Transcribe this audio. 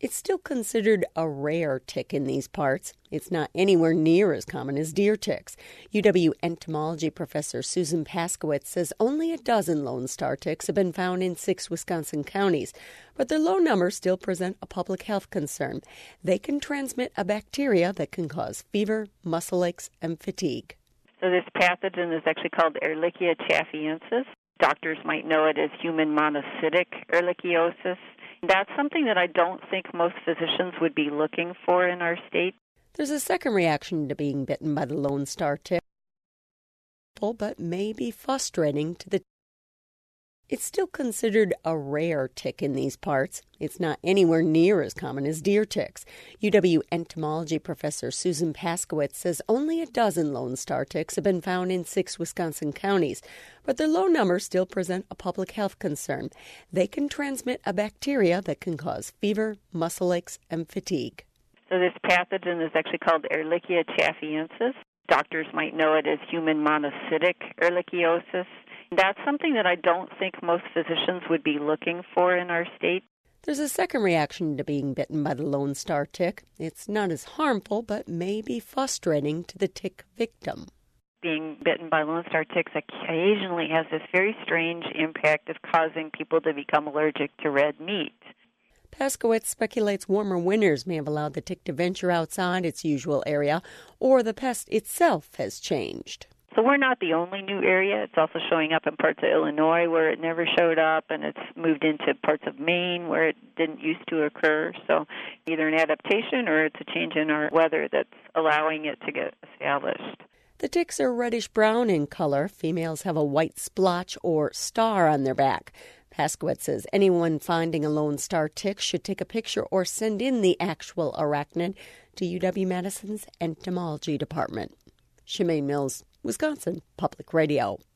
It's still considered a rare tick in these parts. It's not anywhere near as common as deer ticks. UW entomology professor Susan Paskowitz says only a dozen Lone Star ticks have been found in 6 Wisconsin counties, but their low numbers still present a public health concern. They can transmit a bacteria that can cause fever, muscle aches, and fatigue. So this pathogen is actually called Ehrlichia chaffiensis. Doctors might know it as human monocytic ehrlichiosis. That's something that I don't think most physicians would be looking for in our state. There's a second reaction to being bitten by the Lone Star tick, but may be frustrating to the. It's still considered a rare tick in these parts. It's not anywhere near as common as deer ticks. UW entomology professor Susan Paskowitz says only a dozen Lone Star ticks have been found in 6 Wisconsin counties, but their low numbers still present a public health concern. They can transmit a bacteria that can cause fever, muscle aches, and fatigue. So this pathogen is actually called Ehrlichia chaffiensis. Doctors might know it as human monocytic ehrlichiosis. That's something that I don't think most physicians would be looking for in our state. There's a second reaction to being bitten by the Lone Star tick. It's not as harmful, but may be frustrating to the tick victim. Being bitten by Lone Star ticks occasionally has this very strange impact of causing people to become allergic to red meat. Paskowitz speculates warmer winters may have allowed the tick to venture outside its usual area, or the pest itself has changed. So we're not the only new area. It's also showing up in parts of Illinois where it never showed up, and it's moved into parts of Maine where it didn't used to occur. So either an adaptation or it's a change in our weather that's allowing it to get established. The ticks are reddish-brown in color. Females have a white splotch or star on their back. Paskowitz says anyone finding a Lone Star tick should take a picture or send in the actual arachnid to UW-Madison's entomology department. Shemaine Mills, Wisconsin Public Radio.